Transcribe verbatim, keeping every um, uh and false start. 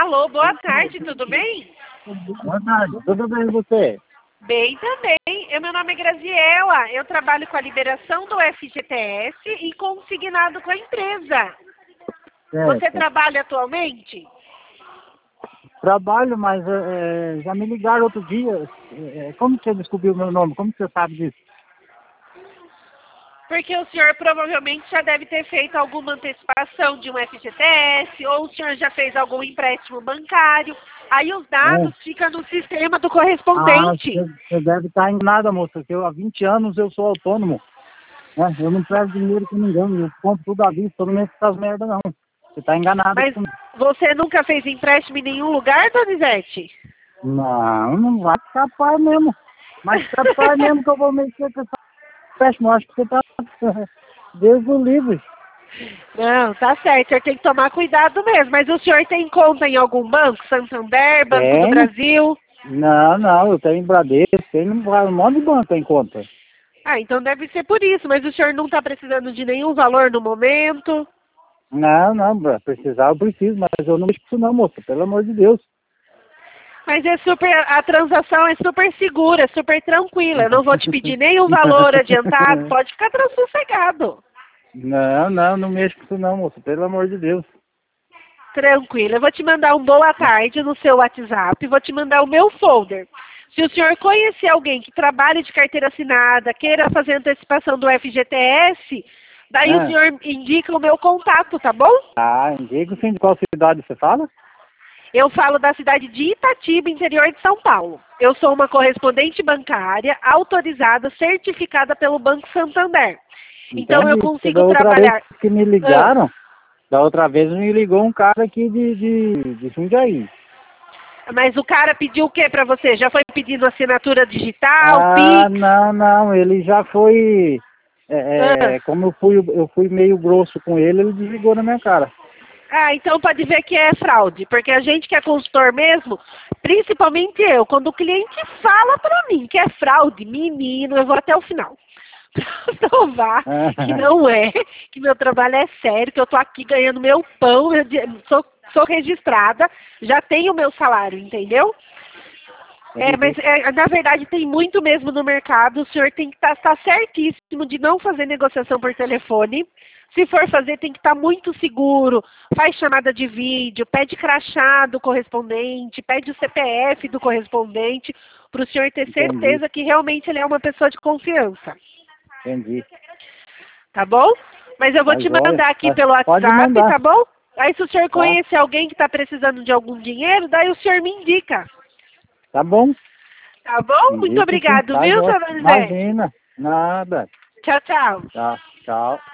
Alô, boa tarde, tudo bem? Boa tarde, tudo bem e você? Bem também. Eu, meu nome é Graziela, eu trabalho com a liberação do F G T S e consignado com a empresa. Você Certo. trabalha atualmente? Trabalho, mas é, já me ligaram outro dia. É, como você descobriu o meu nome? Como você sabe disso? Porque o senhor provavelmente já deve ter feito alguma antecipação de um F G T S, ou o senhor já fez algum empréstimo bancário. Aí os É. dados ficam no sistema do Ah, correspondente. você, você deve estar enganada, moça, porque eu, há vinte anos eu sou autônomo. Né? Eu não pego dinheiro com ninguém, eu compro tudo à vista, eu não mexo com essas merdas não. Você está enganada Mas comigo. você nunca fez empréstimo em nenhum lugar, Donizete? Não, não vai capaz mesmo. Mas capaz mesmo que eu vou mexer com essa péssima. Eu acho que você está Deus o livre. Não, tá certo, o senhor tem que tomar cuidado mesmo. Mas o senhor tem conta em algum banco? Santander, Banco do Tenho. Brasil? Não, não, eu tenho Bradesco, tenho um monte de banco em conta. Ah, então deve ser por isso. Mas o senhor não está precisando de nenhum valor no momento? Não, não, pra precisar eu preciso, mas eu não mexo com isso não, moça, pelo amor de Deus. Mas é super, a transação é super segura, é super tranquila. Eu não vou te pedir nenhum valor adiantado, pode ficar sossegado. Não, não, não mexo com isso não, moça, pelo amor de Deus. Tranquilo. Eu vou te mandar um boa tarde no seu WhatsApp, vou te mandar o meu folder. Se o senhor conhecer alguém que trabalhe de carteira assinada, queira fazer antecipação do F G T S, daí o Ah, senhor indica o meu contato, tá bom? ah, indica sim, de qual cidade você fala? Eu falo da cidade de Itatiba, interior de São Paulo. Eu sou uma correspondente bancária autorizada, certificada pelo Banco Santander. Então eu Entendi, porque da consigo outra vez trabalhar. que me Ah, ligaram, da outra vez me ligou um cara aqui de, de, de Jundiaí. mas o cara pediu o que para você? Já foi pedindo assinatura digital, Ah, Pix? não, não, ele já foi, é, Ah. é, como eu fui, eu fui meio grosso com ele, ele desligou na minha cara. Ah, então pode ver que é fraude, porque a gente que é consultor mesmo, principalmente eu, quando o cliente fala pra mim que é fraude, menino, eu vou até o final. Pra provar que não é, que meu trabalho é sério, que eu tô aqui ganhando meu pão, eu de- sou, sou registrada, já tenho meu salário, entendeu? É, mas é, na verdade tem muito mesmo no mercado, o senhor tem que estar tá, tá certíssimo de não fazer negociação por telefone. Se for fazer, tem que estar tá muito seguro, faz chamada de vídeo, pede crachá do correspondente, pede o C P F do correspondente, para o senhor ter Entendi, certeza que realmente ele é uma pessoa de confiança, entendi. tá bom? Mas eu vou Tá te joia. mandar aqui Tá- pelo Pode WhatsApp, mandar, tá bom? Aí se o senhor tá? conhecer alguém que está precisando de algum dinheiro, daí o senhor me indica. Tá bom? Tá bom? Muito Indico sim, obrigado, tá viu, joia. seu Donizete? Imagina, nada. Tchau, tchau. Tá, tchau.